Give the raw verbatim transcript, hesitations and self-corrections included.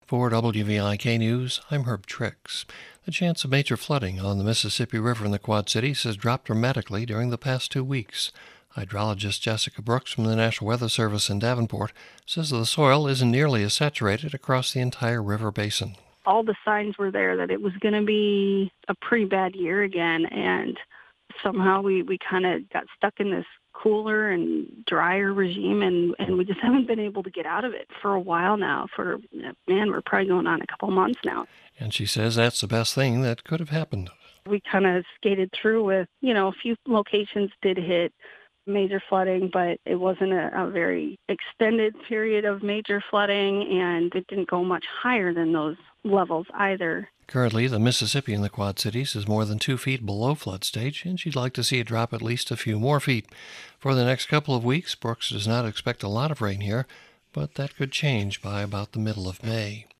For W V I K News, I'm Herb Trix. The chance of major flooding on the Mississippi River in the Quad Cities has dropped dramatically during the past two weeks. Hydrologist Jessica Brooks from the National Weather Service in Davenport says the soil isn't nearly as saturated across the entire river basin. All the signs were there that it was going to be a pretty bad year again, and somehow we, we kind of got stuck in this cooler and drier regime, and, and we just haven't been able to get out of it for a while now. For, man, we're probably going on a couple months now. And she says that's the best thing that could have happened. We kind of skated through with, you know, a few locations did hit major flooding, but it wasn't a, a very extended period of major flooding, and it didn't go much higher than those levels either. Currently, the Mississippi in the Quad Cities is more than two feet below flood stage, and she'd like to see it drop at least a few more feet. For the next couple of weeks, Brooks does not expect a lot of rain here, but that could change by about the middle of May.